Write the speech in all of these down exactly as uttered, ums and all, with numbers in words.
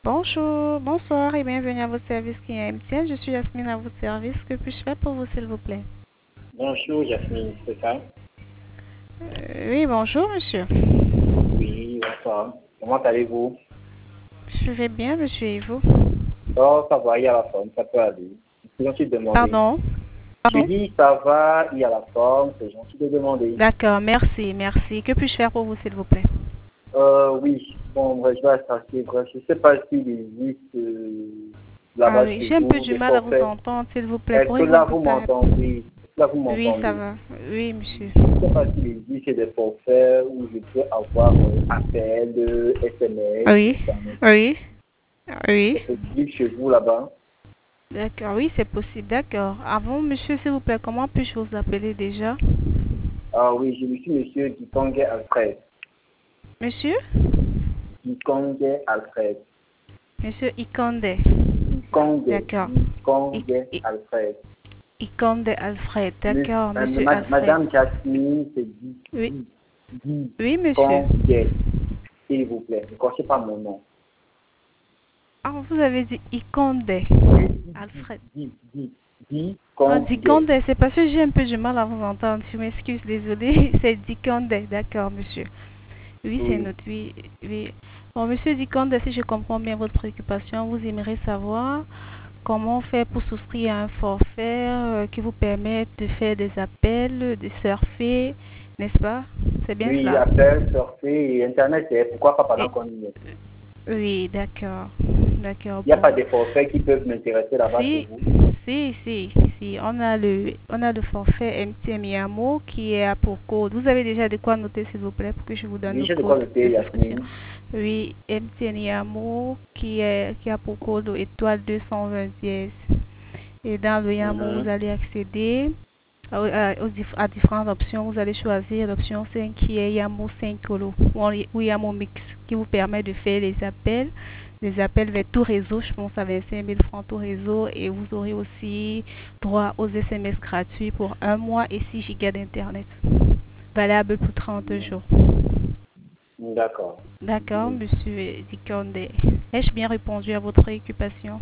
Bonjour, bonsoir et bienvenue à votre service qui est M T N. Je suis Yasmine à votre service. Que puis-je faire pour vous, s'il vous plaît? Bonjour Jasmine, c'est ça? Euh, oui, bonjour, monsieur. Oui, bonsoir. Comment allez-vous? Je vais bien, monsieur, et vous? Oh, ça va, il y a la forme, ça peut aller. C'est gentil de demander. Pardon? Je Pardon? dis ça va, il y a la forme, c'est gentil de demander. D'accord, merci, merci. Que puis-je faire pour vous, s'il vous plaît? Euh, oui, bon, bref, je vais attaquer, bref, je ne sais pas s'il existe euh, Ah là-bas oui, chez j'ai un peu vous du des mal à vous forfaits. entendre, s'il vous plaît. Est-ce que Pourriez-vous un là peu vous parler? m'entendez? Est-ce que là vous Oui, ça m'entendez? va. Oui, monsieur. Je ne sais pas s'il existe des forfaits où je peux avoir euh, appel, euh, S M S, Oui, Internet. oui, oui. C'est possible chez vous là-bas? D'accord, oui, c'est possible. D'accord. Avant, monsieur, s'il vous plaît, comment puis-je vous appeler déjà? Ah oui, je suis monsieur Kikonge Alfred. Monsieur? Kikonge Alfred. Monsieur Ikonde. Kikonge. D'accord. I- Kikonge I- Alfred. Ikonde Alfred. Miss- D'accord, euh, monsieur ma- Alfred. Madame Jasmine, c'est Guy. Oui, Guy. Guy. oui, monsieur. Konge. S'il vous plaît, ne cochez pas mon nom. Ah, vous avez dit Ikonde J'ai dit Guy. Alfred. Guy. Guy. Guy. Non, Konge. Dikonde, c'est parce que j'ai un peu du mal à vous entendre. Je m'excuse, désolé. C'est Dikonde. D'accord, monsieur. Oui, c'est Oui. notre, oui, oui. Bon, monsieur Dikonde, si je comprends bien votre préoccupation, vous aimeriez savoir comment faire pour souscrire à un forfait euh, qui vous permette de faire des appels, de surfer, n'est-ce pas? C'est bien Oui, cela. appel, surfer et Internet, c'est pourquoi pas pendant Et, qu'on y est. oui, d'accord. D'accord, Il n'y a bon. pas de forfaits qui peuvent m'intéresser là-bas chez Si, vous. si, si, si, on a le, on a le forfait M T N Yamo qui est à pour code. Vous avez déjà de quoi noter, s'il vous plaît, pour que je vous donne Oui, le j'ai de quoi code de noter, souscription. Yasmine. Oui, M T N Yamo qui est, qui a pour code étoile deux cent vingt dièse. Et dans le Yamo, vous Mhm. allez accéder à, à- aux dif- à différentes options. Vous allez choisir l'option cinq qui est Yamo cinq Holo ou, en- ou Yamo Mix qui vous permet de faire les appels, les appels vers tout réseau. Je pense à vingt-cinq mille francs tout réseau et vous aurez aussi droit aux S M S gratuits pour un mois et six gigas d'internet, valable pour trente jours. D'accord. D'accord, Oui, monsieur Dikonde. Ai-je bien répondu à votre préoccupation?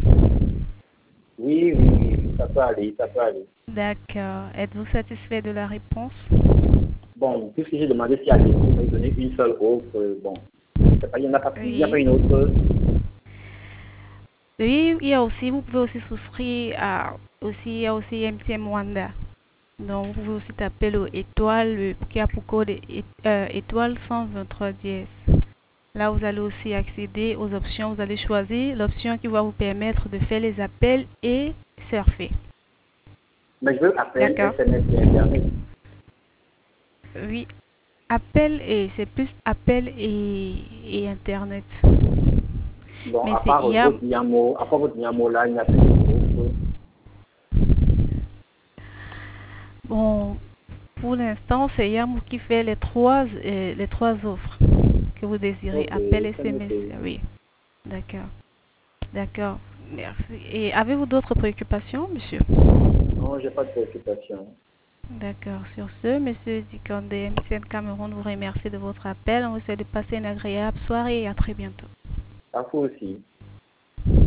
oui, oui, oui, oui, ça peut aller, ça peut aller. D'accord. Êtes-vous satisfait de la réponse? Bon, puisque j'ai demandé s'il y a des vous me donnez une seule offre, euh, bon, je sais pas, il n'y en a pas, il n'y a pas Oui. une autre. Oui, il y a aussi, vous pouvez aussi souscrire à, aussi, il y a aussi M T M Wanda. Donc, vous pouvez aussi taper le étoile, le, qui a pour code é- euh, étoile cent vingt-trois dièse. Là, vous allez aussi accéder aux options. Vous allez choisir l'option qui va vous permettre de faire les appels et surfer. Mais je veux appel, D'accord? S M S et Internet. Oui, appel et c'est plus appel et, et internet. Bon, Mais à c'est part il y a votre diamo, à part votre diamo là, il n'y a plus d'autres. bon pour l'instant c'est Yamou qui fait les trois euh, les trois offres que vous désirez. Ok, Appel, c'est S M S. noté. Oui, d'accord, d'accord. Merci. Et avez-vous d'autres préoccupations, monsieur? Non, j'ai pas de préoccupation. D'accord. Sur ce, monsieur Dikande, M T N Cameroun vous remercie de votre appel. On vous souhaite de passer une agréable soirée et à très bientôt. À vous aussi.